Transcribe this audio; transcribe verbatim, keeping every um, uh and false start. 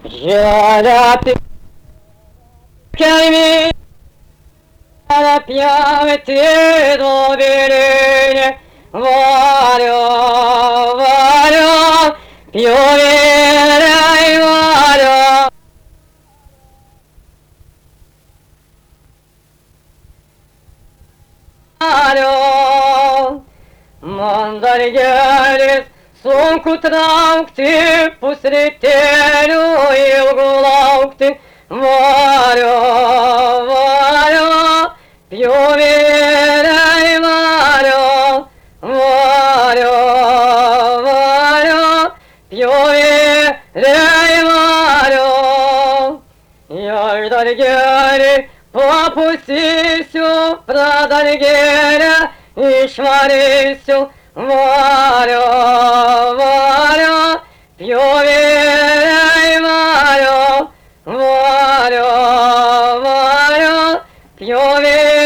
Я la calmi la piavete dovere vario vario pioverai vario vario Mandargeres sunku traukti, pusrytėlių ilgų laukti. Vario, vario, pjovėliai vario, vario, vario, pjovėliai vario. Jag dar geri, papustysiu, pradar gerę, išvarysiu. Vario, vario, pjovėliai vario, vario, vario, pjovėliai.